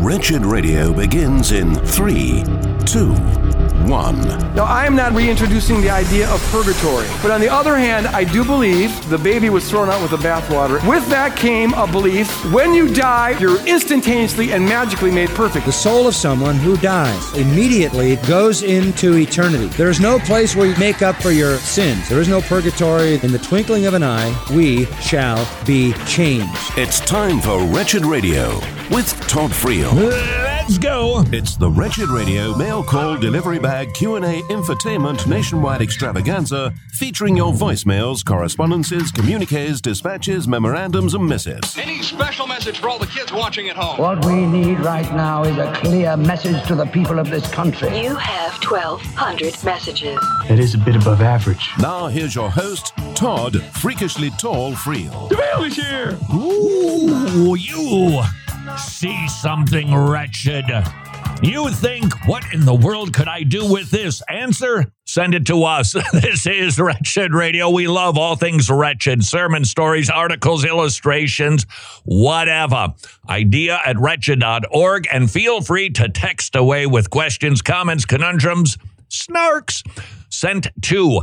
Wretched Radio begins in 3, 2, 1. Now, I am not reintroducing the idea of purgatory, but on the other hand, I do believe the baby was thrown out with the bathwater. With that came a belief, when you die, you're instantaneously and magically made perfect. The soul of someone who dies immediately goes into eternity. There is no place where you make up for your sins. There is no purgatory. In the twinkling of an eye, we shall be changed. It's time for Wretched Radio with Todd Friel. Let's go. It's the Wretched Radio mail call delivery bag Q&A infotainment nationwide extravaganza featuring your voicemails, correspondences, communiques, dispatches, memorandums, and missives. Any special message for all the kids watching at home? What we need right now is a clear message to the people of this country. You have 1,200 messages. That is a bit above average. Now here's your host, Todd Freakishly Tall Friel. DeVille is here. Ooh, you see something wretched. You think, what in the world could I do with this? Answer, send it to us. This is Wretched Radio. We love all things wretched. Sermon stories, articles, illustrations, whatever. Idea at wretched.org, and feel free to text away with questions, comments, conundrums, snarks. Sent to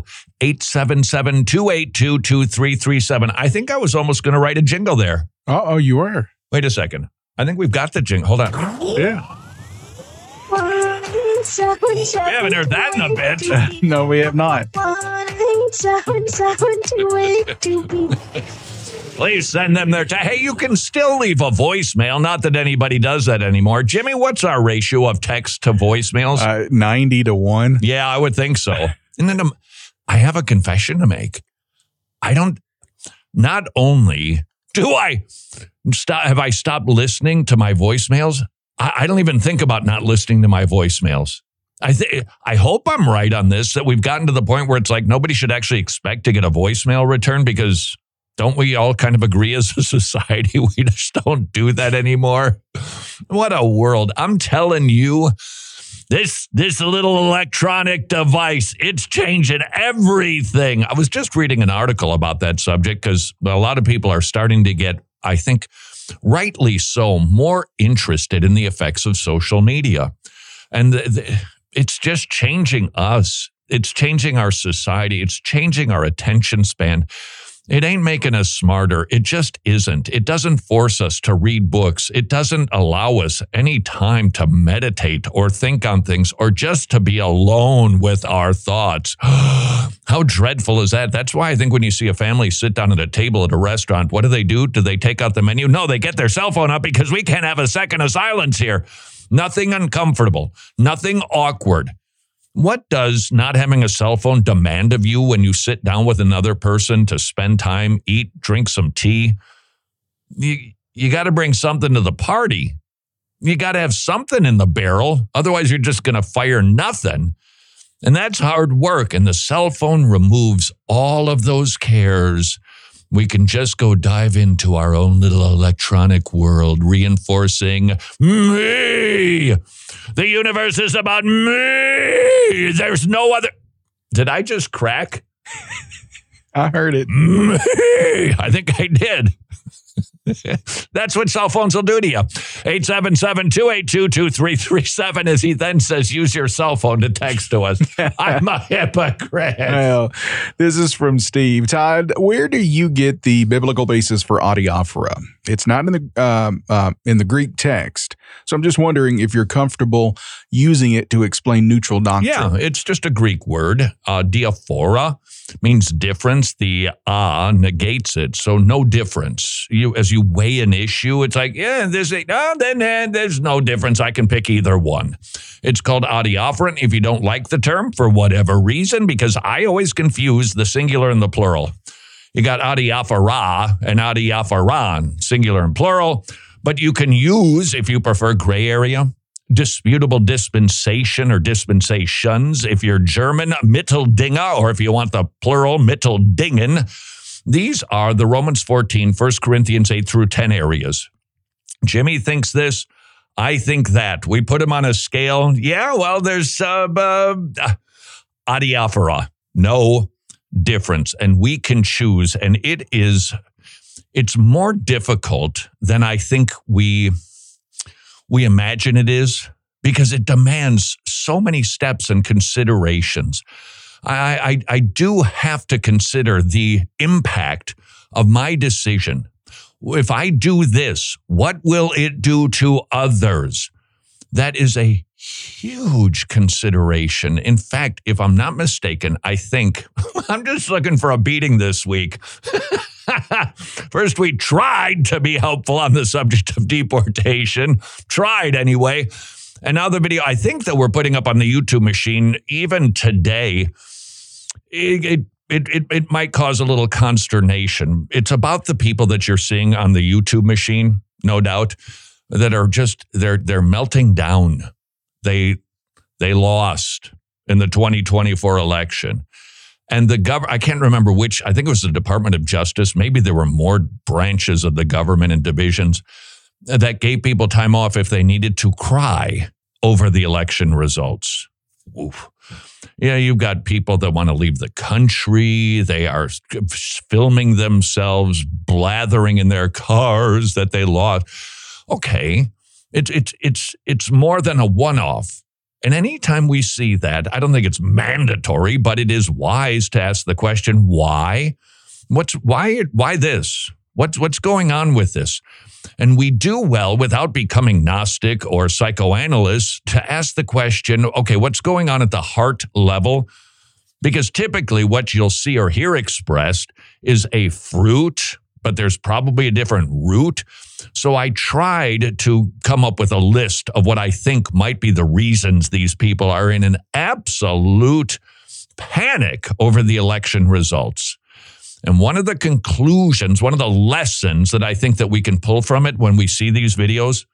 877-282-2337. I think I was almost going to write a jingle there. Uh-oh, you were. Wait a second. I think we've got the jingle. Hold on. Yeah. We haven't heard that in a bit. No, we have not. Please send them their Hey, you can still leave a voicemail. Not that anybody does that anymore. Jimmy, what's our ratio of text to voicemails? 90-1. Yeah, I would think so. And then I have a confession to make. Not only do I have I stopped listening to my voicemails, I don't even think about not listening to my voicemails. I hope I'm right on this, that we've gotten to the point where it's like nobody should actually expect to get a voicemail return, because don't we all kind of agree as a society we just don't do that anymore? What a world. I'm telling you, this little electronic device, it's changing everything. I was just reading an article about that subject because a lot of people are starting to get, I think, rightly so, more interested in the effects of social media. And it's just changing us. It's changing our society. It's changing our attention span. It ain't making us smarter. It just isn't. It doesn't force us to read books. It doesn't allow us any time to meditate or think on things or just to be alone with our thoughts. How dreadful is that? That's why I think when you see a family sit down at a table at a restaurant, what do? Do they take out the menu? No, they get their cell phone up because we can't have a second of silence here. Nothing uncomfortable. Nothing awkward. What does not having a cell phone demand of you when you sit down with another person to spend time, eat, drink some tea? You got to bring something to the party. You got to have something in the barrel. Otherwise, you're just going to fire nothing. And that's hard work. And the cell phone removes all of those cares. We can just go dive into our own little electronic world, reinforcing me. The universe is about me. There's no other. Did I just crack? I heard it. Me. I think I did. That's what cell phones will do to you. 877-282-2337, as he then says, use your cell phone to text to us. I'm a hypocrite. Well, this is from Steve. Todd, where do you get the biblical basis for adiaphora? It's not in the Greek text. So I'm just wondering if you're comfortable using it to explain neutral doctrine. Yeah, it's just a Greek word. Diaphora means difference. The negates it. So no difference. As you weigh an issue, it's like, then there's no difference. I can pick either one. It's called adiaphoron. If you don't like the term for whatever reason, because I always confuse the singular and the plural. You got adiaphora and adiaphoron, singular and plural. But you can use, if you prefer gray area, disputable dispensation or dispensations. If you're German, Mitteldinge, or if you want the plural, Mitteldingen. These are the Romans 14, 1 Corinthians 8 through 10 areas. Jimmy thinks this. I think that. We put them on a scale. Yeah, well, there's adiaphora. No difference. And we can choose. And it's more difficult than I think we we imagine it is, because it demands so many steps and considerations. I do have to consider the impact of my decision. If I do this, what will it do to others? That is a huge consideration. In fact, if I'm not mistaken, I think I'm just looking for a beating this week. First, we tried to be helpful on the subject of deportation. Tried anyway. And now the video, I think that we're putting up on the YouTube machine, even today, it might cause a little consternation. It's about the people that you're seeing on the YouTube machine, no doubt, that are just, they're melting down. They lost in the 2024 election. And the I can't remember which, I think it was the Department of Justice. Maybe there were more branches of the government and divisions that gave people time off if they needed to cry over the election results. Oof. Yeah, you've got people that want to leave the country. They are filming themselves, blathering in their cars that they lost. Okay, it's more than a one-off. And anytime we see that, I don't think it's mandatory, but it is wise to ask the question, why? Why this? What's going on with this? And we do well without becoming Gnostic or psychoanalysts to ask the question, okay, what's going on at the heart level? Because typically what you'll see or hear expressed is a fruit, but there's probably a different root. So I tried to come up with a list of what I think might be the reasons these people are in an absolute panic over the election results. And one of the conclusions, one of the lessons that I think that we can pull from it when we see these videos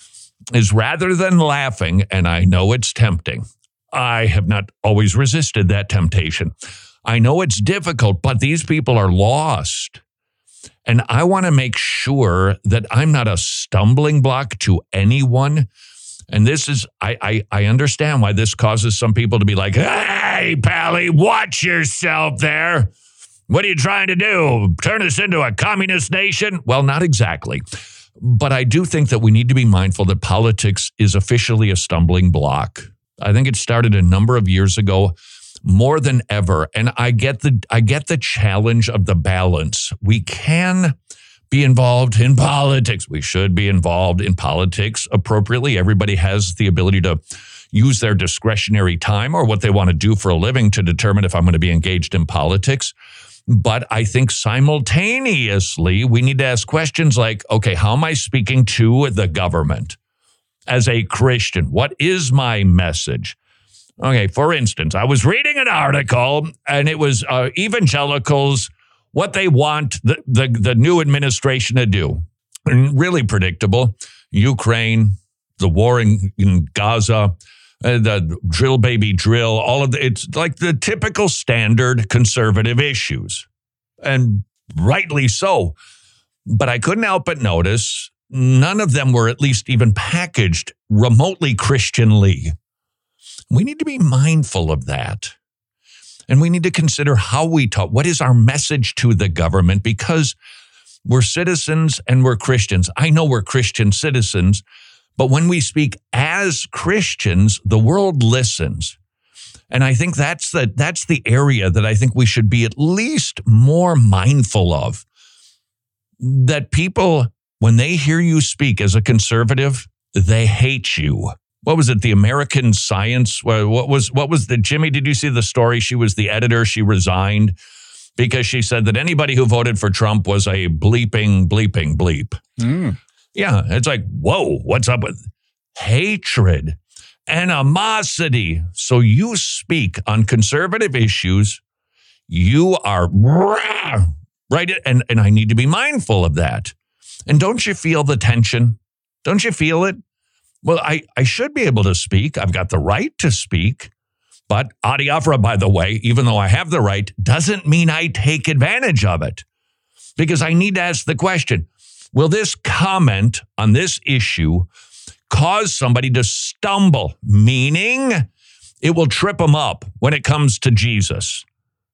is, rather than laughing, and I know it's tempting, I have not always resisted that temptation. I know it's difficult, but these people are lost. And I want to make sure that I'm not a stumbling block to anyone. And this is, I understand why this causes some people to be like, hey, Pally, watch yourself there. What are you trying to do? Turn us into a communist nation? Well, not exactly. But I do think that we need to be mindful that politics is officially a stumbling block. I think it started a number of years ago, more than ever. And I get the challenge of the balance. We can be involved in politics. We should be involved in politics appropriately. Everybody has the ability to use their discretionary time or what they want to do for a living to determine if I'm going to be engaged in politics. But I think simultaneously, we need to ask questions like, okay, how am I speaking to the government as a Christian? What is my message? Okay, for instance, I was reading an article and it was evangelicals, what they want the new administration to do. And really predictable. Ukraine, the war in Gaza, the drill baby drill, all of it's like the typical standard conservative issues, and rightly so. But I couldn't help but notice none of them were at least even packaged remotely Christianly. We need to be mindful of that. And we need to consider how we talk. What is our message to the government? Because we're citizens and we're Christians. I know we're Christian citizens, but when we speak as Christians, the world listens. And I think that's the area that I think we should be at least more mindful of. That people, when they hear you speak as a conservative, they hate you. What was it? The American Science? What was the, Jimmy, did you see the story? She was the editor. She resigned because she said that anybody who voted for Trump was a bleeping bleep. Mm. Yeah, it's like, whoa, what's up with hatred, animosity? So you speak on conservative issues, you are right, and I need to be mindful of that. And don't you feel the tension? Don't you feel it? Well, I should be able to speak. I've got the right to speak. But adiaphora, by the way, even though I have the right, doesn't mean I take advantage of it. Because I need to ask the question, will this comment on this issue cause somebody to stumble? Meaning it will trip them up when it comes to Jesus.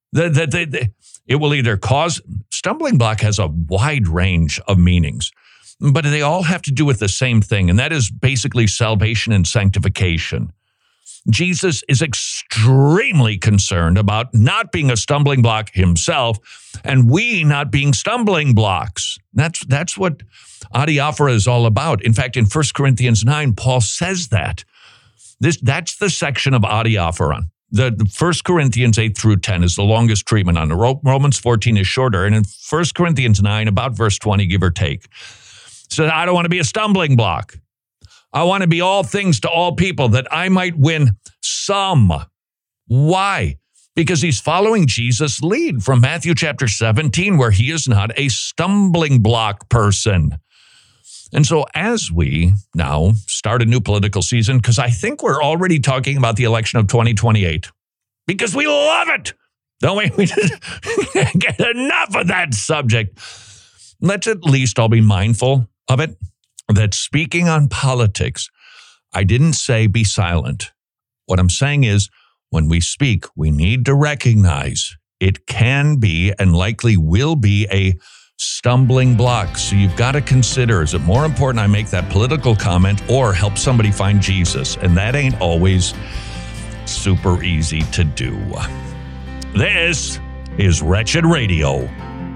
It will either cause, stumbling block has a wide range of meanings. but they all have to do with the same thing, and that is basically salvation and sanctification. Jesus is extremely concerned about not being a stumbling block himself, and we not being stumbling blocks. That's what adiaphora is all about. In fact, in 1 Corinthians 9, Paul says that. That's the section of adiaphora. The 1 Corinthians 8 through 10 is the longest treatment on it. Romans 14 is shorter. And in 1 Corinthians 9, about verse 20, give or take, says, I don't want to be a stumbling block. I want to be all things to all people, that I might win some. Why? Because he's following Jesus' lead from Matthew chapter 17, where he is not a stumbling block person. And so as we now start a new political season, because I think we're already talking about the election of 2028, because we love it, don't we? We just get enough of that subject. Let's at least all be mindful of it, that speaking on politics, I didn't say be silent. What I'm saying is, when we speak, we need to recognize it can be and likely will be a stumbling block. So you've got to consider, is it more important I make that political comment or help somebody find Jesus? And that ain't always super easy to do. This is Wretched Radio.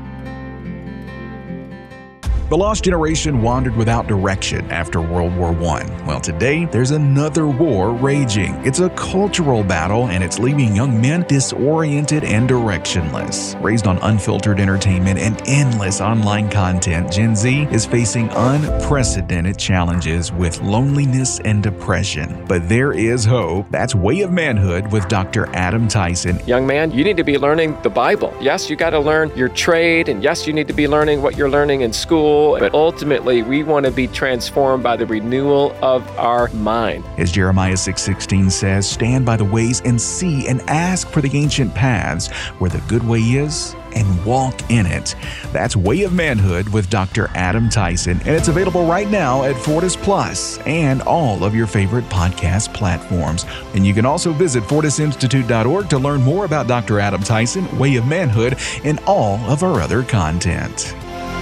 The lost generation wandered without direction after World War I. Well, today, there's another war raging. It's a cultural battle, and it's leaving young men disoriented and directionless. Raised on unfiltered entertainment and endless online content, Gen Z is facing unprecedented challenges with loneliness and depression. But there is hope. That's Way of Manhood with Dr. Adam Tyson. Young man, you need to be learning the Bible. Yes, you got to learn your trade, and yes, you need to be learning what you're learning in school. But ultimately, we want to be transformed by the renewal of our mind. As Jeremiah 6:16 says, stand by the ways and see and ask for the ancient paths where the good way is, and walk in it. That's Way of Manhood with Dr. Adam Tyson, and it's available right now at Fortis Plus and all of your favorite podcast platforms. And you can also visit fortisinstitute.org to learn more about Dr. Adam Tyson, Way of Manhood, and all of our other content.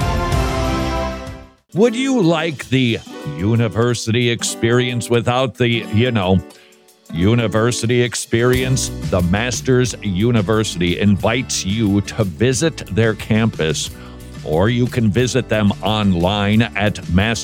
Would you like the university experience without the, university experience? The Masters University invites you to visit their campus, or you can visit them online at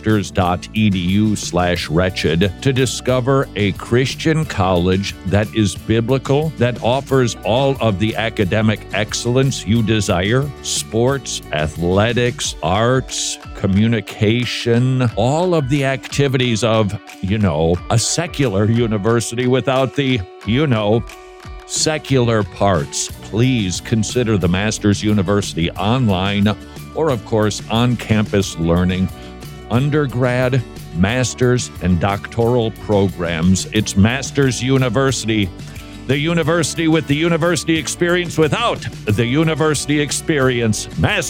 masters.edu/wretched to discover a Christian college that is biblical, that offers all of the academic excellence you desire: sports, athletics, arts, communication, all of the activities of, a secular university without the, secular parts. Please consider the Masters University online, or of course on-campus learning, undergrad, master's, and doctoral programs. It's Masters University, the university with the university experience without the university experience.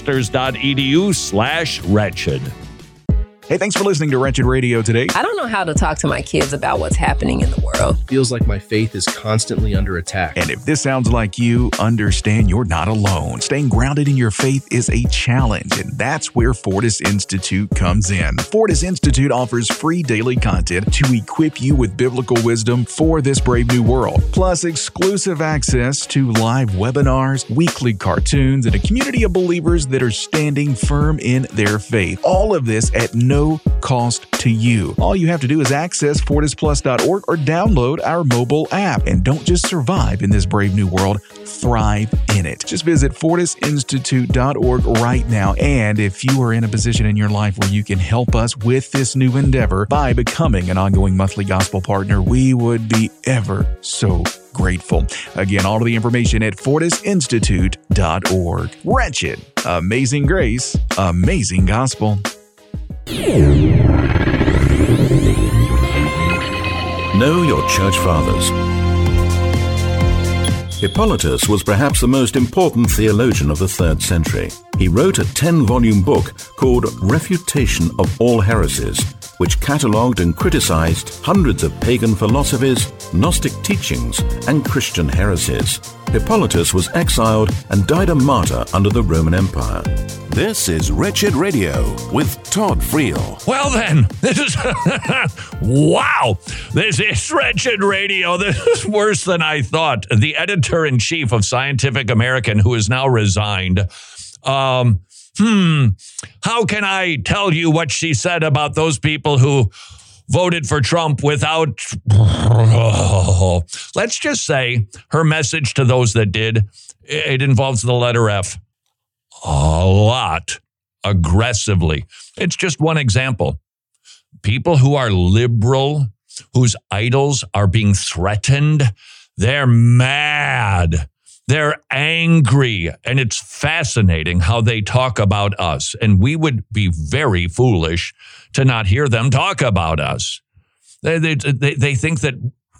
Masters.edu/wretched. Hey, thanks for listening to Wretched Radio today. I don't know how to talk to my kids about what's happening in the world. Feels like my faith is constantly under attack. And if this sounds like you, understand you're not alone. Staying grounded in your faith is a challenge, and that's where Fortis Institute comes in. Fortis Institute offers free daily content to equip you with biblical wisdom for this brave new world, plus exclusive access to live webinars, weekly cartoons, and a community of believers that are standing firm in their faith. All of this at no cost to you. All you have to do is access fortisplus.org or download our mobile app. And don't just survive in this brave new world, thrive in it. Just visit fortisinstitute.org right now. And if you are in a position in your life where you can help us with this new endeavor by becoming an ongoing monthly gospel partner, we would be ever so grateful. Again, all of the information at fortisinstitute.org. Wretched, amazing grace, amazing gospel. Know your church fathers. Hippolytus was perhaps the most important theologian of the 3rd century. He wrote a 10-volume book called Refutation of All Heresies, which catalogued and criticized hundreds of pagan philosophies, Gnostic teachings, and Christian heresies. Hippolytus was exiled and died a martyr under the Roman Empire. This is Wretched Radio with Todd Friel. Well then, this is, wow, this is Wretched Radio. This is worse than I thought. The editor-in-chief of Scientific American, who is now resigned, how can I tell you what she said about those people who voted for Trump without, let's just say her message to those that did, it involves the letter F. A lot, aggressively. It's just one example. People who are liberal, whose idols are being threatened, they're mad. They're angry. And it's fascinating how they talk about us. And we would be very foolish to not hear them talk about us. They think that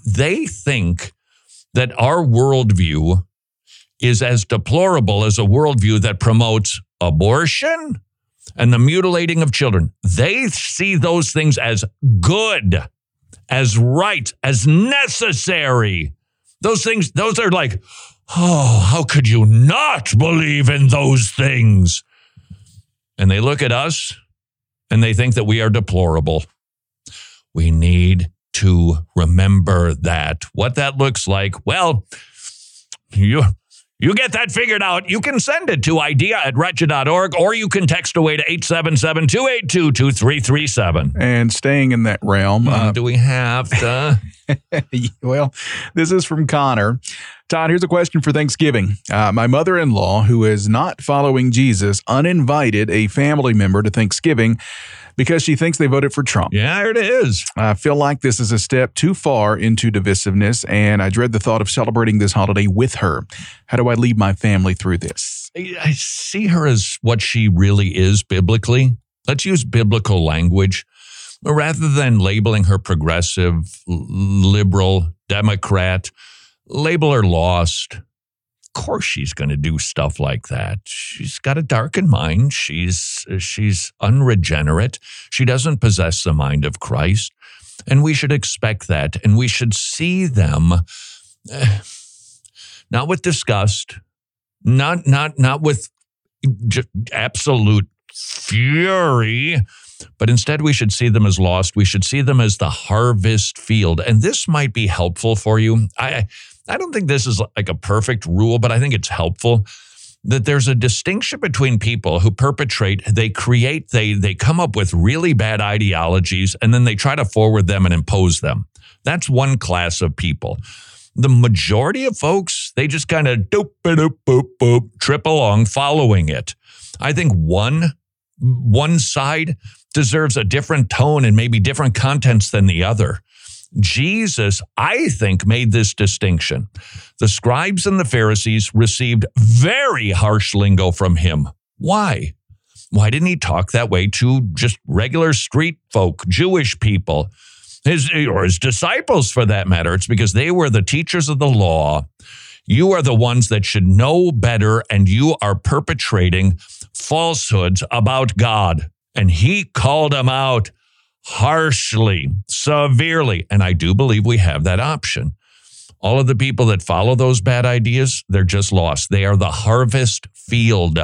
our worldview is as deplorable as a worldview that promotes abortion and the mutilating of children. They see those things as good, as right, as necessary. Those things, those are like, oh, how could you not believe in those things? And they look at us and they think that we are deplorable. We need to remember that. What that looks like, well, you get that figured out. You can send it to idea@wretched.org, or you can text away to 877-282-2337. And staying in that realm. Do we have to? Well, this is from Connor. Todd, here's a question for Thanksgiving. My mother-in-law, who is not following Jesus, uninvited a family member to Thanksgiving because she thinks they voted for Trump. Yeah, there it is. I feel like this is a step too far into divisiveness, and I dread the thought of celebrating this holiday with her. How do I lead my family through this? I see her as what she really is biblically. Let's use biblical language. Rather than labeling her progressive, liberal, Democrat, label her lost. Of course she's going to do stuff like that. She's got a darkened mind. She's unregenerate. She doesn't possess the mind of Christ. And we should expect that. And we should see them not with disgust, not with just absolute fury, but instead we should see them as lost. We should see them as the harvest field. And this might be helpful for you. I don't think this is like a perfect rule, but I think it's helpful that there's a distinction between people who perpetrate, they come up with really bad ideologies, and then they try to forward them and impose them. That's one class of people. The majority of folks, they just kind of trip along following it. I think one side deserves a different tone and maybe different contents than the other. Jesus, I think, made this distinction. The scribes and the Pharisees received very harsh lingo from him. Why? Why didn't he talk that way to just regular street folk, Jewish people, his disciples for that matter? It's because they were the teachers of the law. You are the ones that should know better, and you are perpetrating falsehoods about God. And he called them out harshly, severely. And I do believe we have that option. All of the people that follow those bad ideas, they're just lost. They are the harvest field.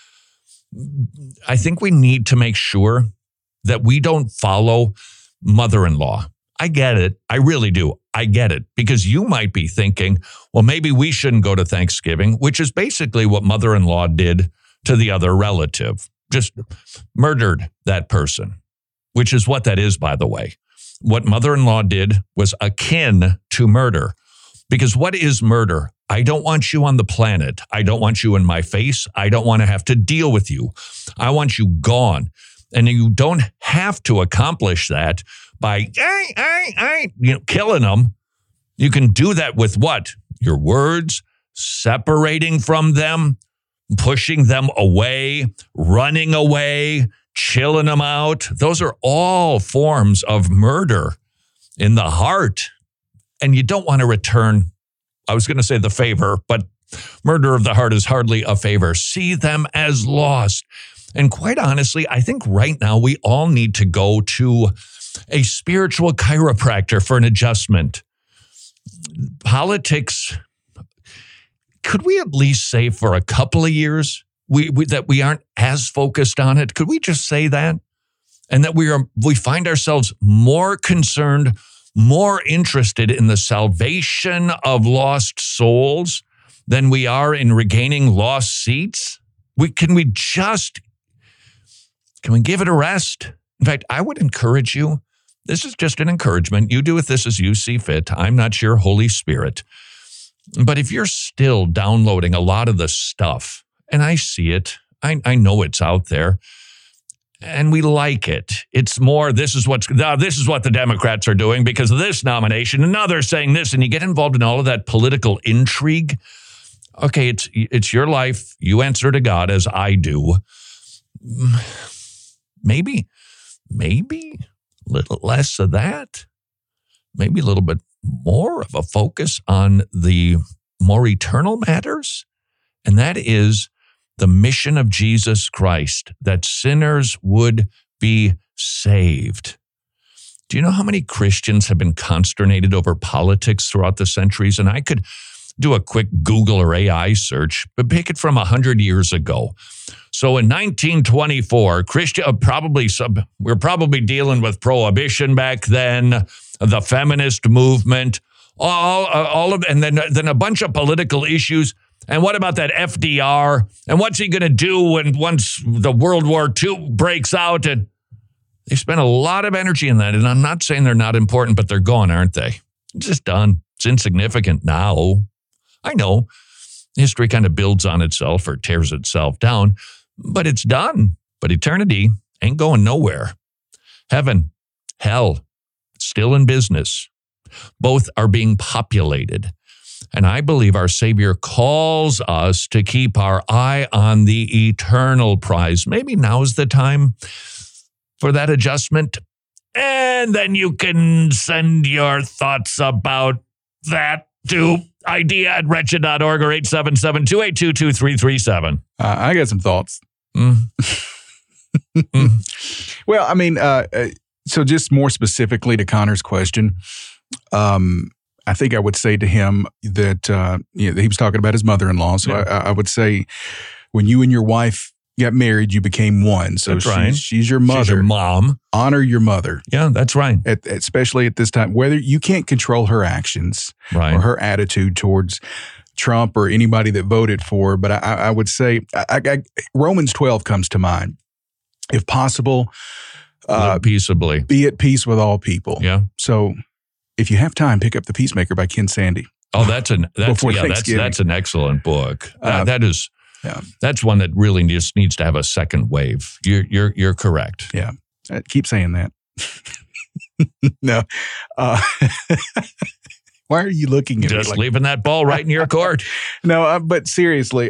I think we need to make sure that we don't follow mother-in-law. I get it. I really do. I get it. Because you might be thinking, well, maybe we shouldn't go to Thanksgiving, which is basically what mother-in-law did to the other relative. Just murdered that person, which is what that is, by the way. What mother-in-law did was akin to murder. Because what is murder? I don't want you on the planet. I don't want you in my face. I don't want to have to deal with you. I want you gone. And you don't have to accomplish that by killing them. You can do that with what? Your words, separating from them, pushing them away, running away, chilling them out. Those are all forms of murder in the heart. And you don't want to return, I was going to say the favor, but murder of the heart is hardly a favor. See them as lost. And quite honestly, I think right now we all need to go to a spiritual chiropractor for an adjustment. Politics could we at least say for a couple of years that we aren't as focused on it? Could we just say that? And that we find ourselves more concerned, more interested in the salvation of lost souls than we are in regaining lost seats? Can we give it a rest? In fact, I would encourage you, this is just an encouragement. You do with this as you see fit. I'm not your Holy Spirit. But if you're still downloading a lot of the stuff, and I see it, I know it's out there, and we like it. It's more, this is what the Democrats are doing because of this nomination, and now they're saying this, and you get involved in all of that political intrigue. Okay, it's your life. You answer to God as I do. Maybe a little less of that. Maybe a little bit more of a focus on the more eternal matters. And that is the mission of Jesus Christ, that sinners would be saved. Do you know how many Christians have been consternated over politics throughout the centuries? And I could do a quick Google or AI search, but pick it from 100 years ago. So in 1924, we're probably dealing with prohibition back then, the feminist movement, and then a bunch of political issues. And what about that FDR? And what's he going to do once the World War II breaks out? And they spent a lot of energy in that. And I'm not saying they're not important, but they're gone, aren't they? It's just done. It's insignificant now. I know history kind of builds on itself or tears itself down, but it's done. But eternity ain't going nowhere. Heaven, hell, still in business. Both are being populated. And I believe our Savior calls us to keep our eye on the eternal prize. Maybe now's the time for that adjustment. And then you can send your thoughts about that to idea@wretched.org or 877-282-2337. I got some thoughts. Well, I mean, so just more specifically to Connor's question, I think I would say to him that he was talking about his mother-in-law. So yeah. I would say when you and your wife got married, you became one. So she's your mother. She's your mom. Honor your mother. Yeah, that's right. Especially at this time, whether you can't control her actions or her attitude towards Trump or anybody that voted for her. But I would say Romans 12 comes to mind. If possible, peaceably be at peace with all people. Yeah. So if you have time, pick up The Peacemaker by Ken Sande. Oh, that's an excellent book. That's one that really just needs to have a second wave. You're correct. Yeah. I keep saying that. No. Why are you looking at me? Just leaving that ball right in your court. No, but seriously.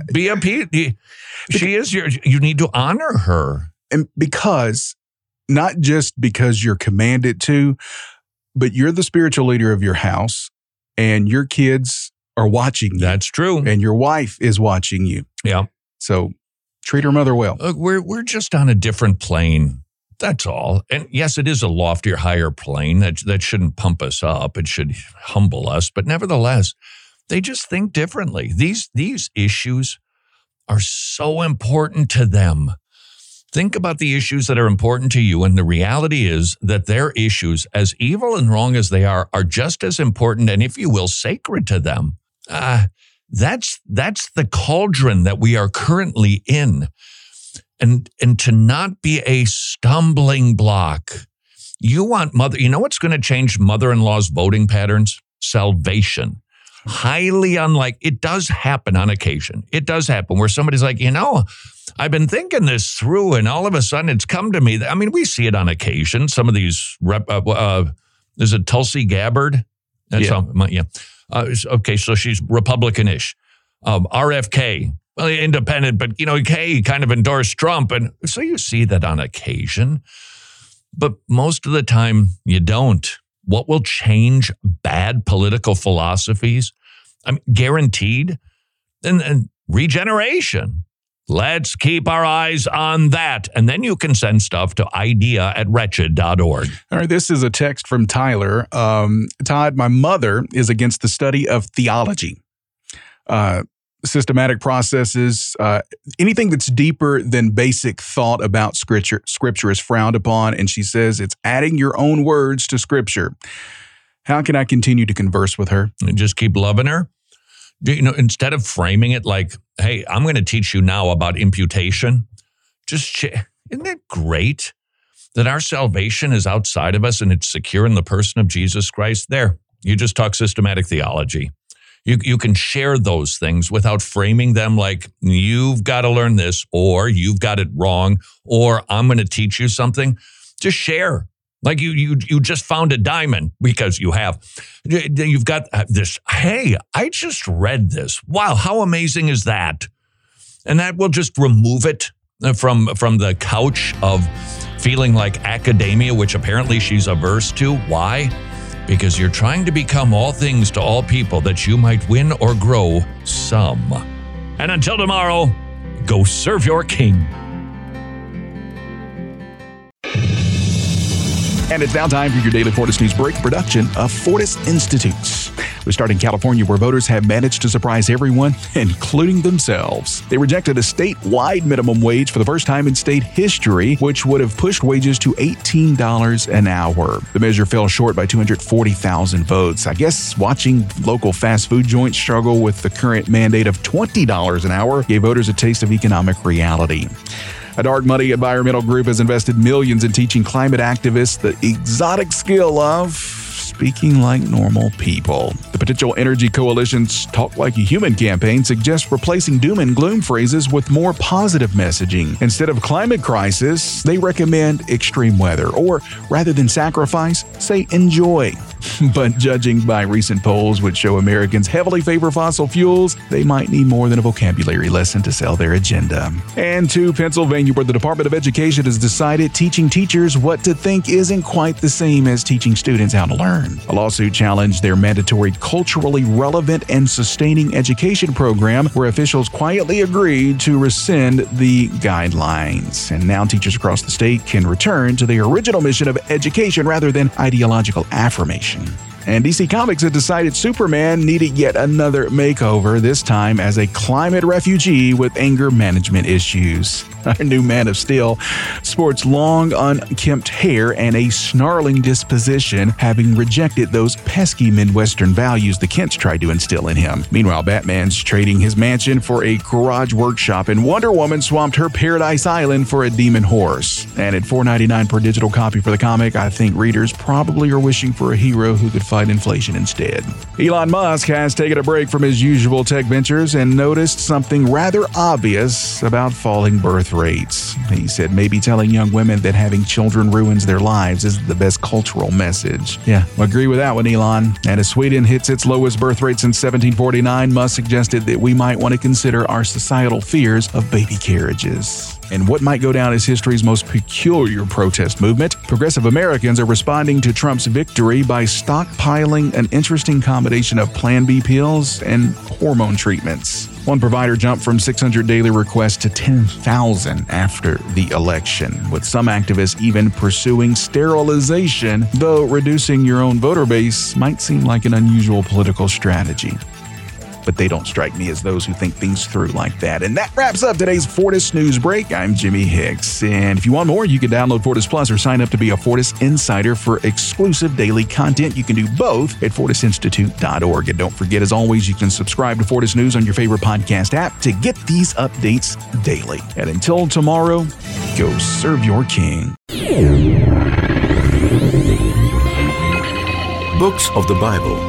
She is you need to honor her. And not just because you're commanded to, but you're the spiritual leader of your house and your kids are watching you. That's true. And your wife is watching you. Yeah. So treat her mother well. Look, we're just on a different plane. That's all. And yes, it is a loftier, higher plane that shouldn't pump us up. It should humble us. But nevertheless, they just think differently. These issues are so important to them. Think about the issues that are important to you. And the reality is that their issues, as evil and wrong as they are just as important and, if you will, sacred to them. That's the cauldron that we are currently in. And to not be a stumbling block. You know what's going to change mother-in-law's voting patterns? Salvation. Highly unlike, it does happen on occasion. It does happen where somebody's like, I've been thinking this through and all of a sudden it's come to me. I mean, we see it on occasion. Some of these, is it Tulsi Gabbard? Okay, so she's Republican-ish. RFK, well, independent, but, he kind of endorsed Trump. And so you see that on occasion. But most of the time, you don't. What will change bad political philosophies? I mean, guaranteed. And regeneration. Let's keep our eyes on that. And then you can send stuff to idea@wretched.org. All right, this is a text from Tyler. Todd, my mother is against the study of theology. systematic processes, anything that's deeper than basic thought about scripture is frowned upon. And she says it's adding your own words to scripture. How can I continue to converse with her? And just keep loving her. Instead of framing it like, hey, I'm going to teach you now about imputation. Isn't it great that our salvation is outside of us and it's secure in the person of Jesus Christ? There, you just talk systematic theology. You can share those things without framing them like you've got to learn this or you've got it wrong or I'm going to teach you something. Just share. Like you just found a diamond because you have. You've got this, hey, I just read this. Wow, how amazing is that? And that will just remove it from the couch of feeling like academia, which apparently she's averse to. Why? Because you're trying to become all things to all people that you might win or grow some. And until tomorrow, go serve your king. And it's now time for your daily Fortis News Break production of Fortis Institutes. We start in California, where voters have managed to surprise everyone, including themselves. They rejected a statewide minimum wage for the first time in state history, which would have pushed wages to $18 an hour. The measure fell short by 240,000 votes. I guess watching local fast food joints struggle with the current mandate of $20 an hour gave voters a taste of economic reality. A dark money environmental group has invested millions in teaching climate activists the exotic skill of speaking like normal people. The Potential Energy Coalition's Talk Like a Human campaign suggests replacing doom and gloom phrases with more positive messaging. Instead of climate crisis, they recommend extreme weather, or rather than sacrifice, say enjoy. But judging by recent polls which show Americans heavily favor fossil fuels, they might need more than a vocabulary lesson to sell their agenda. And to Pennsylvania, where the Department of Education has decided teaching teachers what to think isn't quite the same as teaching students how to learn. A lawsuit challenged their mandatory culturally relevant and sustaining education program, where officials quietly agreed to rescind the guidelines. And now teachers across the state can return to their original mission of education rather than ideological affirmation. And DC Comics had decided Superman needed yet another makeover, this time as a climate refugee with anger management issues. Our new Man of Steel sports long, unkempt hair and a snarling disposition, having rejected those pesky Midwestern values the Kents tried to instill in him. Meanwhile, Batman's trading his mansion for a garage workshop, and Wonder Woman swapped her Paradise Island for a demon horse. And at $4.99 per digital copy for the comic, I think readers probably are wishing for a hero who could fight inflation instead. Elon Musk has taken a break from his usual tech ventures and noticed something rather obvious about falling birth rates. He said maybe telling young women that having children ruins their lives is the best cultural message. Yeah, agree with that one, Elon. And as Sweden hits its lowest birth rate since 1749, Musk suggested that we might want to consider our societal fears of baby carriages. And what might go down as history's most peculiar protest movement, progressive Americans are responding to Trump's victory by stockpiling an interesting combination of Plan B pills and hormone treatments. One provider jumped from 600 daily requests to 10,000 after the election, with some activists even pursuing sterilization, though reducing your own voter base might seem like an unusual political strategy. But they don't strike me as those who think things through like that. And that wraps up today's Fortis News Break. I'm Jimmy Hicks. And if you want more, you can download Fortis Plus or sign up to be a Fortis Insider for exclusive daily content. You can do both at fortisinstitute.org. And don't forget, as always, you can subscribe to Fortis News on your favorite podcast app to get these updates daily. And until tomorrow, go serve your king. Books of the Bible.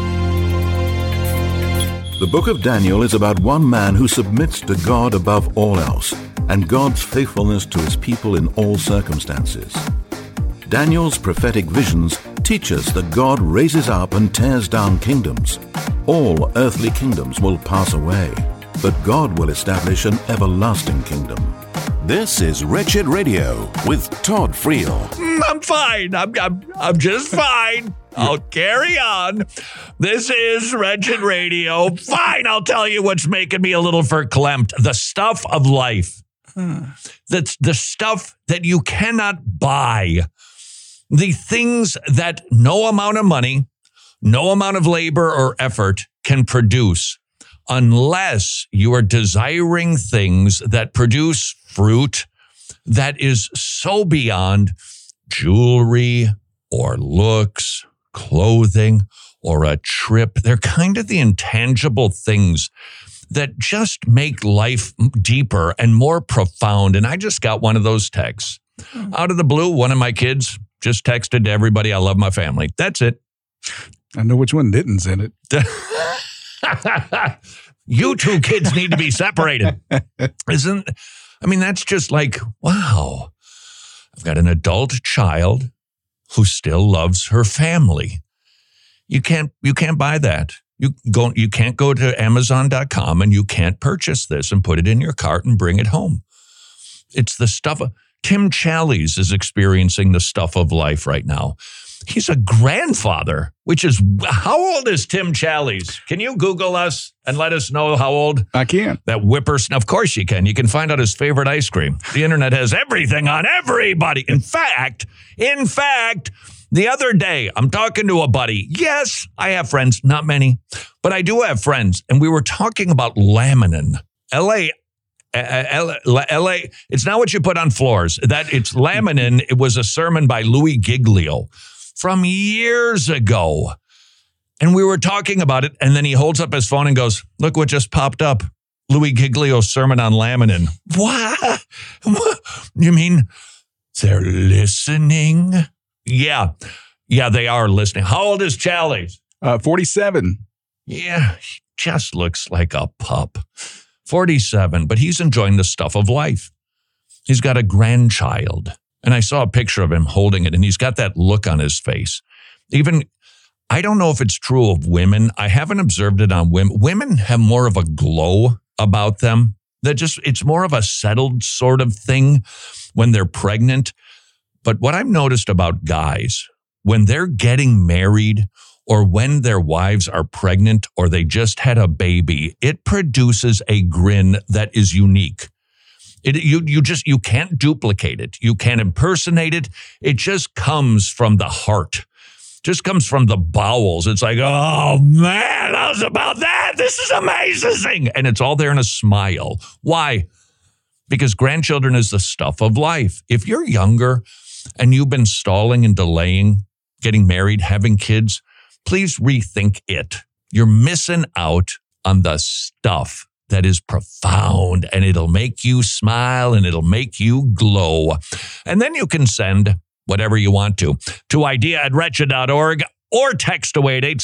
The book of Daniel is about one man who submits to God above all else, and God's faithfulness to his people in all circumstances. Daniel's prophetic visions teach us that God raises up and tears down kingdoms. All earthly kingdoms will pass away, but God will establish an everlasting kingdom. This is Wretched Radio with Todd Friel. I'm fine. I'm just fine. I'll carry on. This is Wretched Radio. Fine, I'll tell you what's making me a little verklempt. The stuff of life. That's the stuff that you cannot buy. The things that no amount of money, no amount of labor or effort can produce. unless you are desiring things that produce fruit that is so beyond jewelry or looks, clothing, or a trip. They're kind of the intangible things that just make life deeper and more profound. And I just got one of those texts. Out of the blue, one of my kids just texted to everybody, I love my family. That's it. I know which one didn't send it. You two kids need to be separated. That's just like, wow. I've got an adult child who still loves her family. You can't buy that. You can't go to Amazon.com and you can't purchase this and put it in your cart and bring it home. It's the stuff of Tim Challies is experiencing the stuff of life right now. He's a grandfather, which is, how old is Tim Challies? Can you Google us and let us know how old? I can. That whippersnapper. Of course you can. You can find out his favorite ice cream. The internet has everything on everybody. In fact, the other day, I'm talking to a buddy. Yes, I have friends, not many, but I do have friends. And we were talking about laminin. L-A, it's not what you put on floors. It's laminin. It was a sermon by Louis Giglio from years ago. And we were talking about it. And then he holds up his phone and goes, look what just popped up. Louis Giglio's sermon on laminin. What? You mean they're listening? Yeah, they are listening. How old is Challies? 47. Yeah, he just looks like a pup. 47, but he's enjoying the stuff of life. He's got a grandchild, and I saw a picture of him holding it, and he's got that look on his face. Even, I don't know if it's true of women. I haven't observed it on women. Women have more of a glow about them. It's more of a settled sort of thing when they're pregnant. But what I've noticed about guys, when they're getting married or when their wives are pregnant or they just had a baby, it produces a grin that is unique. You can't duplicate it. You can't impersonate it. It just comes from the heart. Just comes from the bowels. It's like, oh man, how's about that? This is amazing. And it's all there in a smile. Why? Because grandchildren is the stuff of life. If you're younger and you've been stalling and delaying getting married, having kids, please rethink it. You're missing out on the stuff that is profound, and it'll make you smile and it'll make you glow. And then you can send whatever you want to idea@wretched.org or text away at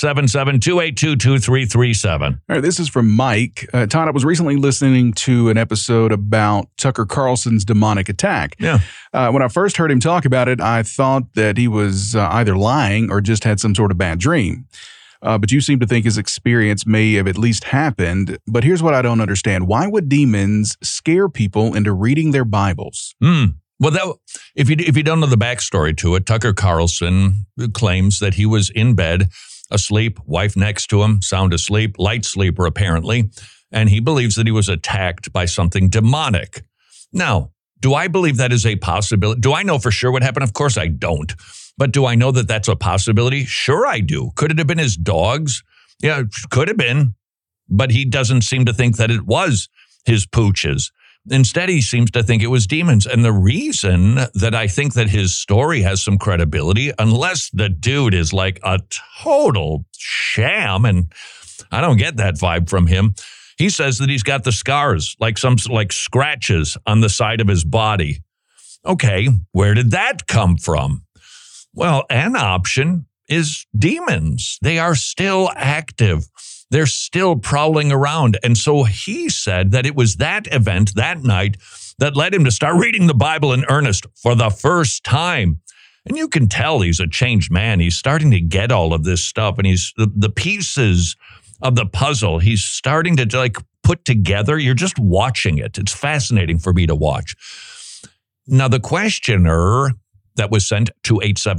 877-282-2337. All right, this is from Mike. Todd, I was recently listening to an episode about Tucker Carlson's demonic attack. Yeah. When I first heard him talk about it, I thought that he was either lying or just had some sort of bad dream. But you seem to think his experience may have at least happened. But here's what I don't understand. Why would demons scare people into reading their Bibles? Well, if you don't know the backstory to it, Tucker Carlson claims that he was in bed, asleep, wife next to him, sound asleep, light sleeper apparently, and he believes that he was attacked by something demonic. Now, do I believe that is a possibility? Do I know for sure what happened? Of course I don't. But do I know that that's a possibility? Sure I do. Could it have been his dogs? Yeah, could have been. But he doesn't seem to think that it was his pooches. Instead, he seems to think it was demons. And the reason that I think that his story has some credibility, unless the dude is like a total sham, and I don't get that vibe from him, he says that he's got the scars, like scratches on the side of his body. Okay, where did that come from? Well, an option is demons. They are still active. They're still prowling around. And so he said that it was that event that night that led him to start reading the Bible in earnest for the first time. And you can tell he's a changed man. He's starting to get all of this stuff. And he's the pieces of the puzzle he's starting to put together. You're just watching it. It's fascinating for me to watch. Now, the questioner that was sent to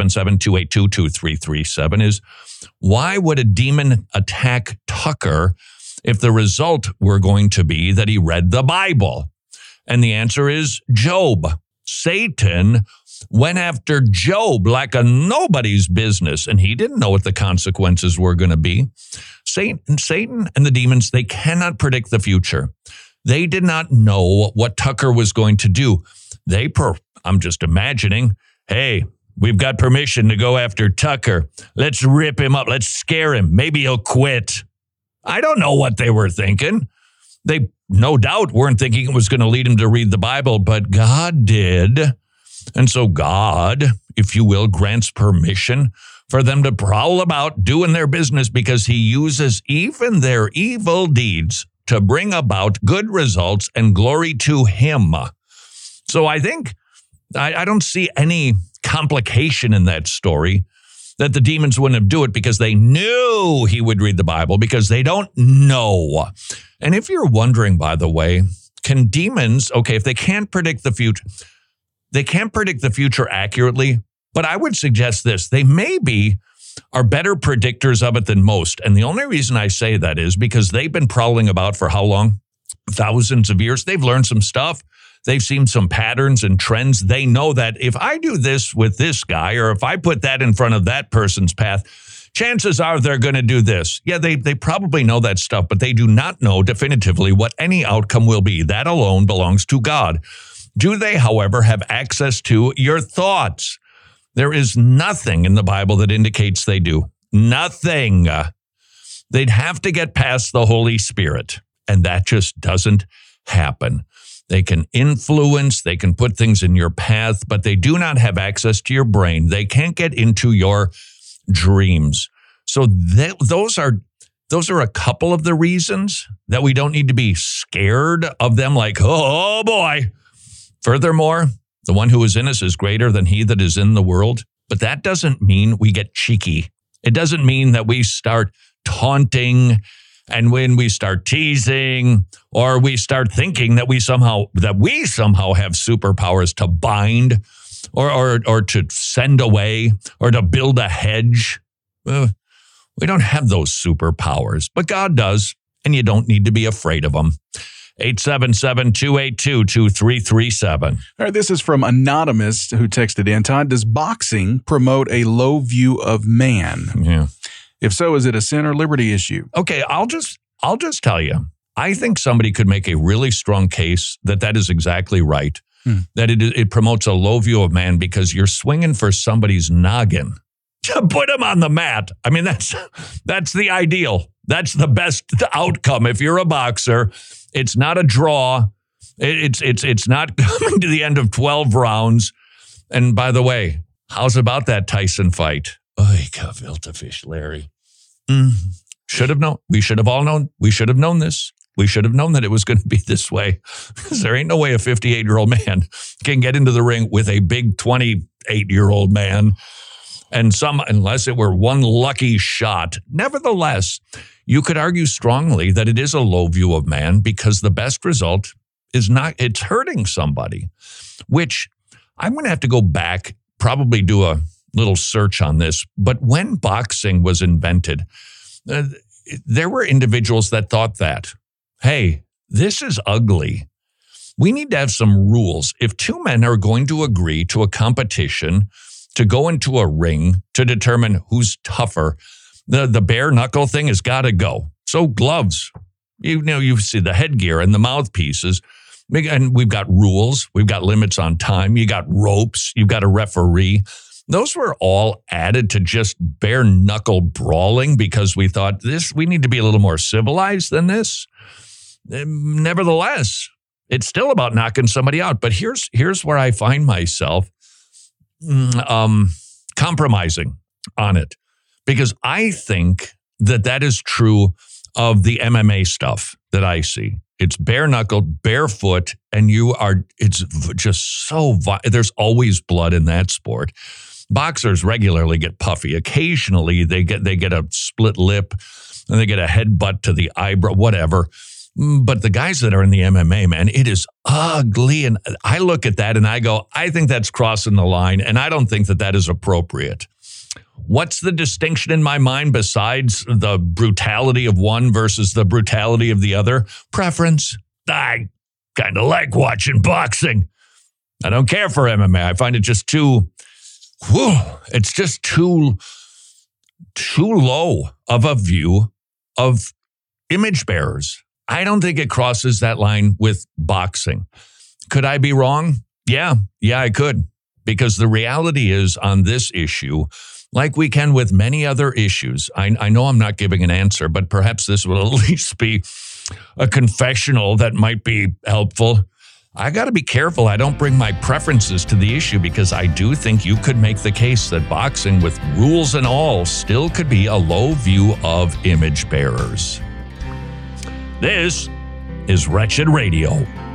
877-282-2337 is, why would a demon attack Tucker if the result were going to be that he read the Bible? And the answer is Job. Satan went after Job like a nobody's business, and he didn't know what the consequences were going to be. Satan and the demons, they cannot predict the future. They did not know what Tucker was going to do. I'm just imagining, hey, we've got permission to go after Tucker. Let's rip him up. Let's scare him. Maybe he'll quit. I don't know what they were thinking. They no doubt weren't thinking it was going to lead him to read the Bible, but God did. And so God, if you will, grants permission for them to prowl about doing their business because he uses even their evil deeds to bring about good results and glory to him. So I think I don't see any complication in that story that the demons wouldn't do it because they knew he would read the Bible, because they don't know. And if you're wondering, by the way, can demons, okay, if they can't predict the future, they can't predict the future accurately, but I would suggest this, they maybe are better predictors of it than most. And the only reason I say that is because they've been prowling about for how long? Thousands of years. They've learned some stuff. They've seen some patterns and trends. They know that if I do this with this guy, or if I put that in front of that person's path, chances are they're going to do this. Yeah, they probably know that stuff, but they do not know definitively what any outcome will be. That alone belongs to God. Do they, however, have access to your thoughts? There is nothing in the Bible that indicates they do. Nothing. They'd have to get past the Holy Spirit, and that just doesn't happen. They can influence, they can put things in your path, but they do not have access to your brain. They can't get into your dreams. So those are a couple of the reasons that we don't need to be scared of them, like, oh boy. Furthermore, the one who is in us is greater than he that is in the world. But that doesn't mean we get cheeky. It doesn't mean that we start taunting, and when we start teasing, or we start thinking that we somehow have superpowers to bind, or to send away, or to build a hedge. We don't have those superpowers, but God does, and you don't need to be afraid of them. 877-282-2337. All right, this is from Anonymous, who texted in. Todd, does boxing promote a low view of man? Yeah. If so, is it a sin or liberty issue? Okay, I'll just tell you. I think somebody could make a really strong case that is exactly right. That it promotes a low view of man because you're swinging for somebody's noggin. Put him on the mat. I mean, that's the ideal. That's the best outcome. If you're a boxer, it's not a draw. It's not coming to the end of 12 rounds. And by the way, how's about that Tyson fight? Oy, gefilte fish, Larry. Should have known. We should have all known. We should have known this. We should have known that it was going to be this way. Because there ain't no way a 58-year-old man can get into the ring with a big 28-year-old man. And unless it were one lucky shot. Nevertheless, you could argue strongly that it is a low view of man because the best result is it's hurting somebody, which I'm going to have to go back, probably do a little search on this. But when boxing was invented, there were individuals that thought that, hey, this is ugly. We need to have some rules. If two men are going to agree to a competition to go into a ring to determine who's tougher, the bare knuckle thing has got to go. So gloves, you see the headgear and the mouthpieces, and we've got rules. We've got limits on time. You got ropes. You've got a referee. Those were all added to just bare knuckle brawling because we thought we need to be a little more civilized than this. Nevertheless, it's still about knocking somebody out. But here's where I find myself compromising on it, because I think that is true of the MMA stuff that I see. It's bare knuckled, barefoot, and it's just so, there's always blood in that sport. Boxers regularly get puffy. Occasionally they get a split lip and they get a headbutt to the eyebrow, whatever. But the guys that are in the MMA, man, it is ugly. And I look at that and I go, I think that's crossing the line. And I don't think that is appropriate. What's the distinction in my mind besides the brutality of one versus the brutality of the other? Preference. I kind of like watching boxing. I don't care for MMA. I find it just it's just too low of a view of image bearers. I don't think it crosses that line with boxing. Could I be wrong? Yeah, I could. Because the reality is on this issue, like we can with many other issues, I know I'm not giving an answer, but perhaps this will at least be a confessional that might be helpful. I got to be careful I don't bring my preferences to the issue, because I do think you could make the case that boxing, with rules and all, still could be a low view of image bearers. This is Wretched Radio.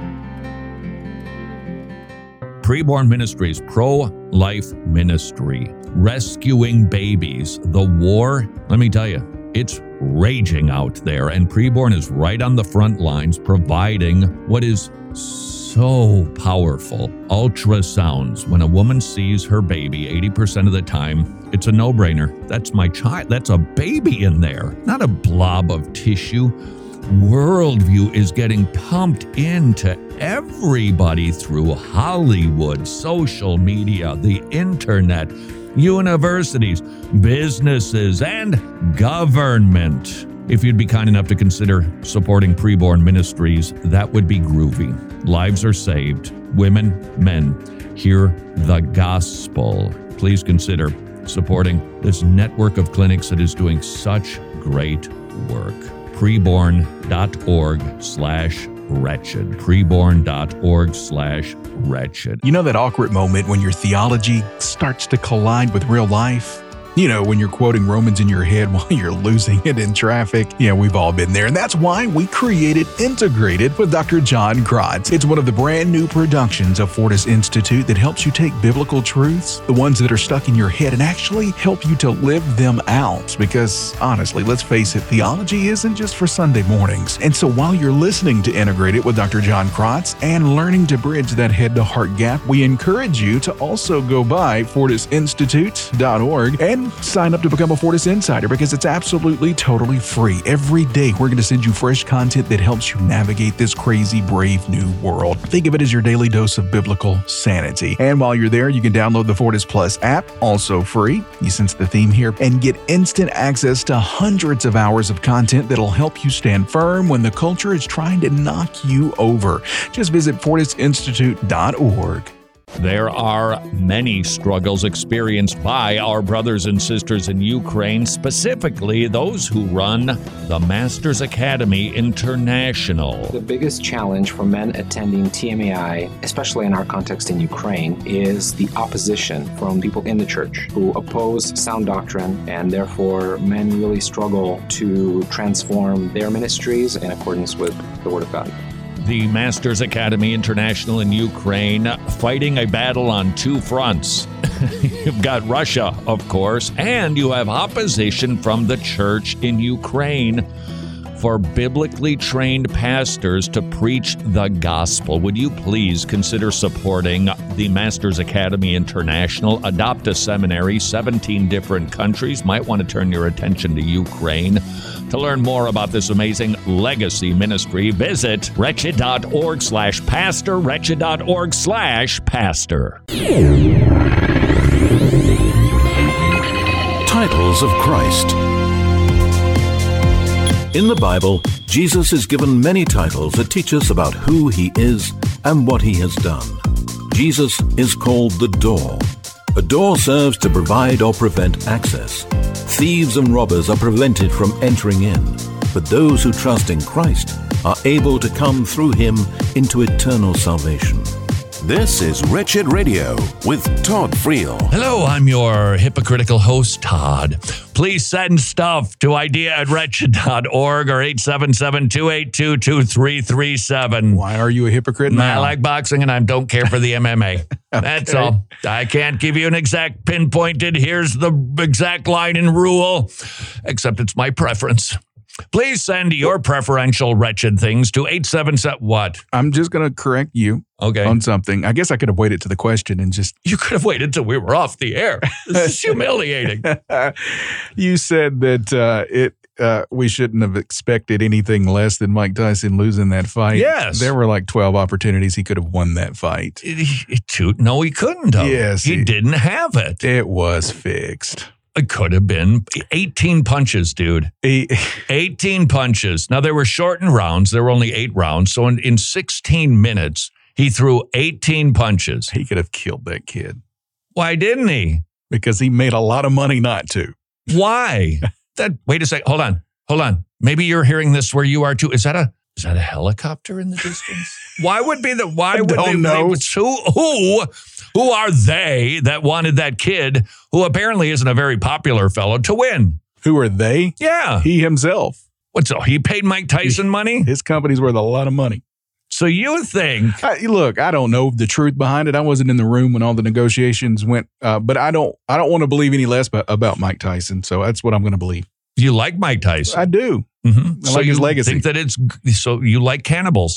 Preborn Ministries, pro-life ministry, rescuing babies. The war, let me tell you, it's raging out there, and Preborn is right on the front lines providing what is so powerful. Ultrasounds. When a woman sees her baby, 80% of the time, it's a no-brainer. That's my child. That's a baby in there, not a blob of tissue. Worldview is getting pumped into everybody through Hollywood, social media, the internet, universities, businesses, and government. If you'd be kind enough to consider supporting Preborn Ministries, that would be groovy. Lives are saved. Women, men, hear the gospel. Please consider supporting this network of clinics that is doing such great work. Preborn.org/wretched. Preborn.org/wretched. You know that awkward moment when your theology starts to collide with real life? You know, when you're quoting Romans in your head while you're losing it in traffic. Yeah, we've all been there. And that's why we created Integrated with Dr. John Krotz. It's one of the brand new productions of Fortis Institute that helps you take biblical truths, the ones that are stuck in your head, and actually help you to live them out. Because honestly, let's face it, theology isn't just for Sunday mornings. And so while you're listening to Integrated with Dr. John Krotz and learning to bridge that head-to-heart gap, we encourage you to also go by fortisinstitute.org and sign up to become a Fortis Insider, because it's absolutely totally free. Every day, we're going to send you fresh content that helps you navigate this crazy, brave new world. Think of it as your daily dose of biblical sanity. And while you're there, you can download the Fortis Plus app, also free. You sense the theme here, and get instant access to hundreds of hours of content that'll help you stand firm when the culture is trying to knock you over. Just visit fortisinstitute.org. There are many struggles experienced by our brothers and sisters in Ukraine, specifically those who run the Masters Academy International. The biggest challenge for men attending TMAI, especially in our context in Ukraine, is the opposition from people in the church who oppose sound doctrine, and therefore men really struggle to transform their ministries in accordance with the Word of God. The Masters Academy International in Ukraine, fighting a battle on two fronts. You've got Russia, of course, and you have opposition from the church in Ukraine for biblically trained pastors to preach the gospel. Would you please consider supporting the Masters Academy International? Adopt a seminary, 17 different countries. Might want to turn your attention to Ukraine. To learn more about this amazing legacy ministry, visit wretched.org/pastor, wretched.org/pastor. Titles of Christ. In the Bible, Jesus is given many titles that teach us about who he is and what he has done. Jesus is called the door. A door serves to provide or prevent access. Thieves and robbers are prevented from entering in, but those who trust in Christ are able to come through him into eternal salvation. This is Wretched Radio with Todd Friel. Hello, I'm your hypocritical host, Todd. Please send stuff to idea@wretched.org or 877-282-2337. Why are you a hypocrite now? I like boxing and I don't care for the MMA. That's all. I can't give you an exact pinpointed, here's the exact line and rule, except it's my preference. Please send your preferential wretched things to 877. What? I'm just going to correct you on something. I guess I could have waited to the question and just... You could have waited till we were off the air. This is humiliating. You said that we shouldn't have expected anything less than Mike Tyson losing that fight. Yes. There were like 12 opportunities he could have won that fight. No, he couldn't have. Yes. He didn't have it. It was fixed. It could have been 18 punches, dude. 18 punches. Now, they were shortened rounds. There were only 8 rounds. So in 16 minutes, he threw 18 punches. He could have killed that kid. Why didn't he? Because he made a lot of money not to. Why? Wait a second. Hold on. Maybe you're hearing this where you are too. Is that a helicopter in the distance? Why would they? Who are they that wanted that kid, who apparently isn't a very popular fellow, to win? Who are they? Yeah. He himself. He paid Mike Tyson money? His company's worth a lot of money. So you think... Look, I don't know the truth behind it. I wasn't in the room when all the negotiations went, but I don't want to believe any less about Mike Tyson. So that's what I'm going to believe. You like Mike Tyson? I do. Mm-hmm. I like his legacy. So you like cannibals?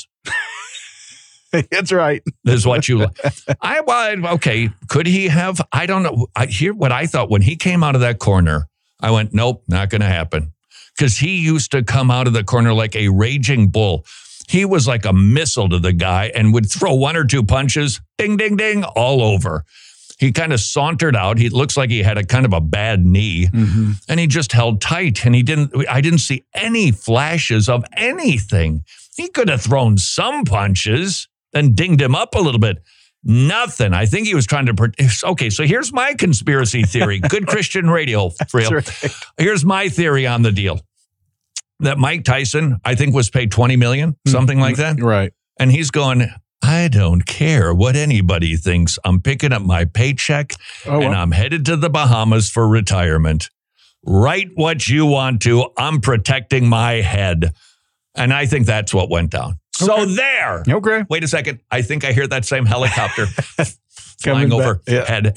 That's right. Is what you like. Okay. Could he have? I don't know. Here's what I thought when he came out of that corner. I went, nope, not going to happen. Because he used to come out of the corner like a raging bull. He was like a missile to the guy and would throw 1 or 2 punches, ding, ding, ding, all over. He kind of sauntered out. He looks like he had a kind of a bad knee, and he just held tight. And I didn't see any flashes of anything. He could have thrown some punches and dinged him up a little bit. Nothing. I think he was trying to... Okay, so here's my conspiracy theory. Good Christian radio, for real. Right. Here's my theory on the deal. That Mike Tyson, I think, was paid $20 million, something like that. Right. And he's going, I don't care what anybody thinks. I'm picking up my paycheck and I'm headed to the Bahamas for retirement. Write what you want to. I'm protecting my head. And I think that's what went down. Okay. So there. Okay. Wait a second. I think I hear that same helicopter flying overhead.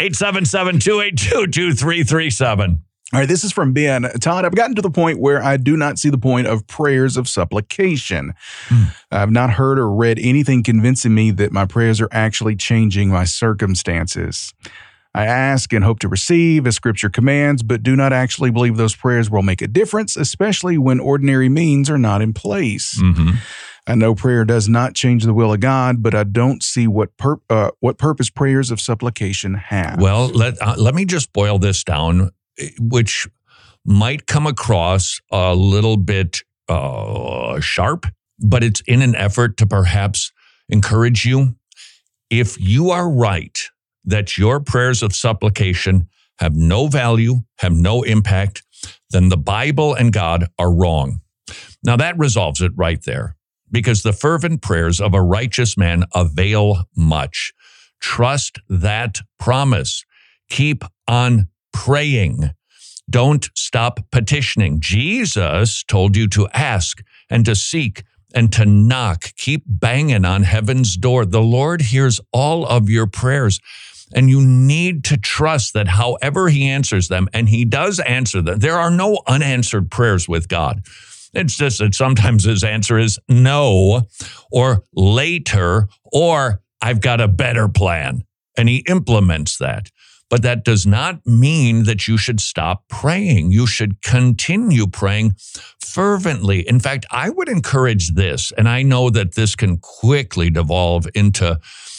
877-282-2337. All right, this is from Ben. Todd, I've gotten to the point where I do not see the point of prayers of supplication. I've not heard or read anything convincing me that my prayers are actually changing my circumstances. I ask and hope to receive as Scripture commands, but do not actually believe those prayers will make a difference, especially when ordinary means are not in place. I know prayer does not change the will of God, but I don't see what purpose prayers of supplication have. Well, let me just boil this down, which might come across a little bit sharp, but it's in an effort to perhaps encourage you. If you are right that your prayers of supplication have no value, have no impact, then the Bible and God are wrong. Now that resolves it right there, because the fervent prayers of a righteous man avail much. Trust that promise. Keep on praying. Don't stop petitioning. Jesus told you to ask and to seek and to knock. Keep banging on heaven's door. The Lord hears all of your prayers, and you need to trust that however he answers them, and he does answer them. There are no unanswered prayers with God. It's just that sometimes his answer is no, or later, or I've got a better plan, and he implements that. But that does not mean that you should stop praying. You should continue praying fervently. In fact, I would encourage this, and I know that this can quickly devolve into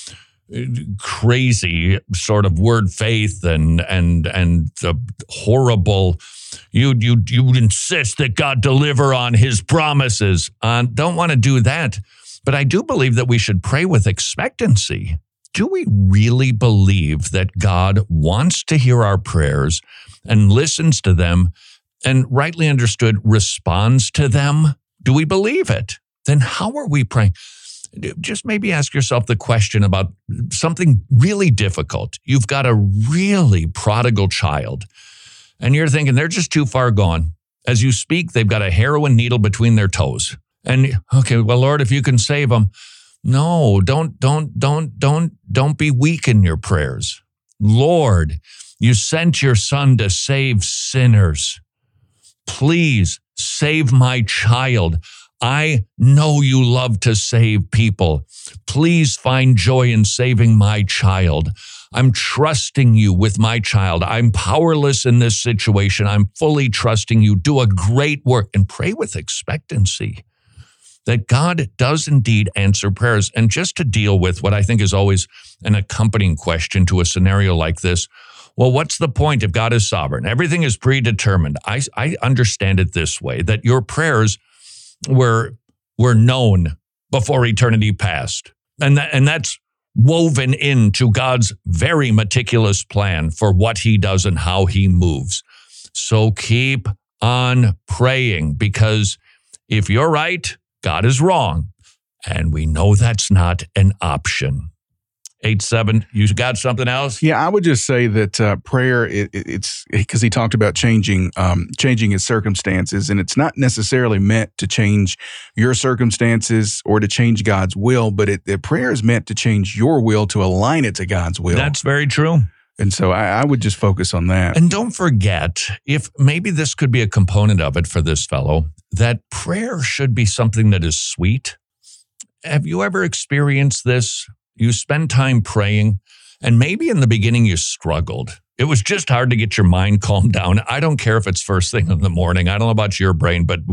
crazy sort of word faith and the horrible, you insist that God deliver on his promises. Don't want to do that. But I do believe that we should pray with expectancy. Do we really believe that God wants to hear our prayers and listens to them and, rightly understood, responds to them? Do we believe it? Then how are we praying? Just maybe ask yourself the question about something really difficult. You've got a really prodigal child, and you're thinking they're just too far gone. As you speak, they've got a heroin needle between their toes. And, okay, well, Lord, if you can save them. No, don't be weak in your prayers. Lord, you sent your son to save sinners. Please save my child. I know you love to save people. Please find joy in saving my child. I'm trusting you with my child. I'm powerless in this situation. I'm fully trusting you. Do a great work and pray with expectancy that God does indeed answer prayers. And just to deal with what I think is always an accompanying question to a scenario like this, Well, what's the point if God is sovereign? Everything is predetermined. I understand it this way, that your prayers were known before eternity passed. And that's woven into God's very meticulous plan for what he does and how he moves. So keep on praying, because if you're right, God is wrong. And we know that's not an option. 8-7, you got something else? Yeah, I would just say that prayer, it's because he talked about changing his circumstances, and it's not necessarily meant to change your circumstances or to change God's will, but prayer is meant to change your will, to align it to God's will. That's very true. And so I would just focus on that. And don't forget, if maybe this could be a component of it for this fellow, that prayer should be something that is sweet. Have you ever experienced this? You spend time praying, and maybe in the beginning you struggled. It was just hard to get your mind calmed down. I don't care if it's first thing in the morning. I don't know about your brain, but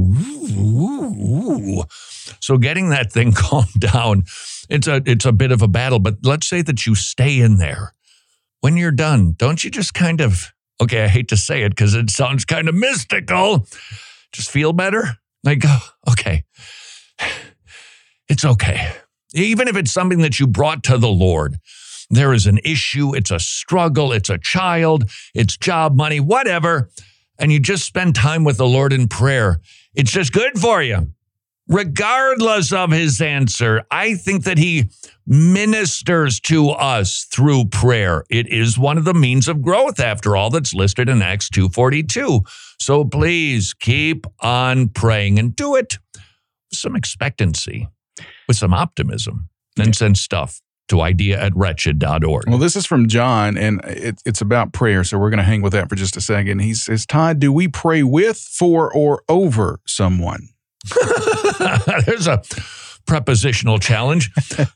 so getting that thing calmed down, it's a bit of a battle. But let's say that you stay in there. When you're done, don't you just kind of, okay, I hate to say it because it sounds kind of mystical, just feel better? Like, okay, it's okay. Even if it's something that you brought to the Lord, there is an issue, it's a struggle, it's a child, it's job, money, whatever, and you just spend time with the Lord in prayer, it's just good for you. Regardless of his answer, I think that he ministers to us through prayer. It is one of the means of growth, after all, that's listed in Acts 2:42. So please keep on praying and do it with some expectancy, with some optimism, and send stuff to idea@wretched.org. Well, this is from John, and it's about prayer, so we're going to hang with that for just a second. He says, Todd, do we pray with, for, or over someone? There's a prepositional challenge.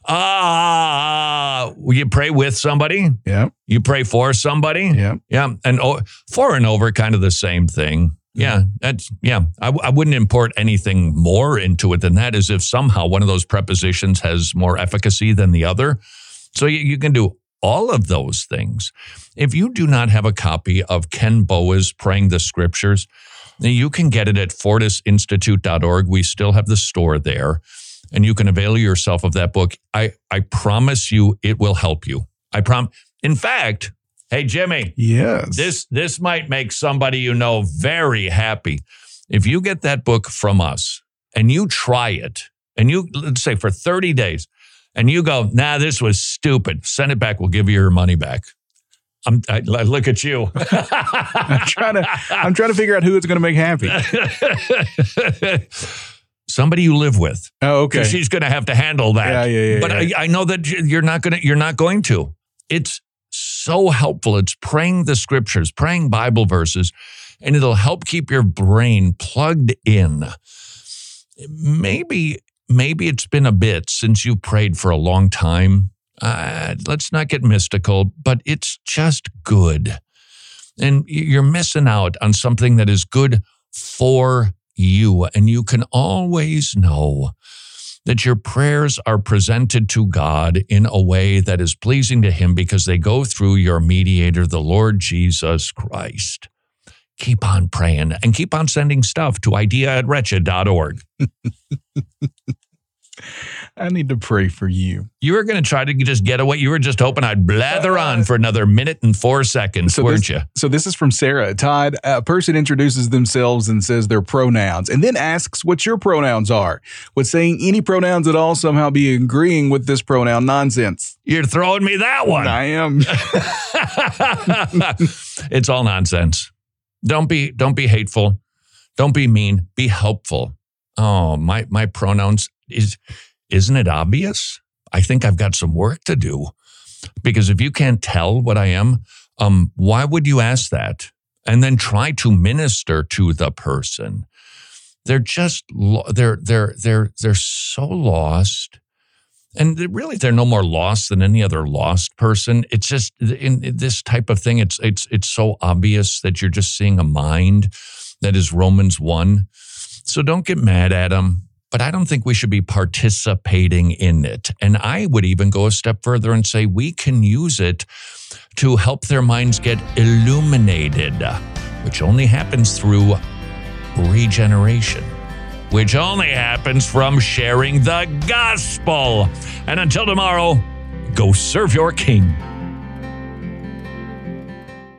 You pray with somebody. Yeah. You pray for somebody. Yeah. Yeah. And for and over, kind of the same thing. Yeah. I wouldn't import anything more into it than that, as if somehow one of those prepositions has more efficacy than the other. So you can do all of those things. If you do not have a copy of Ken Boa's Praying the Scriptures, you can get it at fortisinstitute.org. We still have the store there, and you can avail yourself of that book. I promise you it will help you. I promise. In fact, hey, Jimmy. Yes. This might make somebody you know very happy. If you get that book from us and you try it, and you, let's say for 30 days, and you go, nah, this was stupid, send it back. We'll give you your money back. I look at you. I'm trying to figure out who it's going to make happy. Somebody you live with. Oh, okay. Because she's going to have to handle that. Yeah. But I know that you're not going to. It's so helpful. It's praying the scriptures, praying Bible verses, and it'll help keep your brain plugged in. Maybe it's been a bit since you prayed for a long time. Let's not get mystical, but it's just good. And you're missing out on something that is good for you. And you can always know that your prayers are presented to God in a way that is pleasing to him because they go through your mediator, the Lord Jesus Christ. Keep on praying and keep on sending stuff to idea@wretched.org. I need to pray for you. You were going to try to just get away. You were just hoping I'd blather on for another minute and 4 seconds, weren't you? So this is from Sarah. Todd, a person introduces themselves and says their pronouns and then asks what your pronouns are. Would saying any pronouns at all somehow be agreeing with this pronoun nonsense? You're throwing me that one. I am. It's all nonsense. Don't be hateful. Don't be mean. Be helpful. Oh, my pronouns isn't it obvious? I think I've got some work to do, because if you can't tell what I am, why would you ask that? And then try to minister to the person. They're just they're so lost, and really they're no more lost than any other lost person. It's just in this type of thing. It's so obvious that you're just seeing a mind that is Romans 1. So don't get mad at them. but I don't think we should be participating in it. And I would even go a step further and say we can use it to help their minds get illuminated, which only happens through regeneration, which only happens from sharing the gospel. And until tomorrow, go serve your King.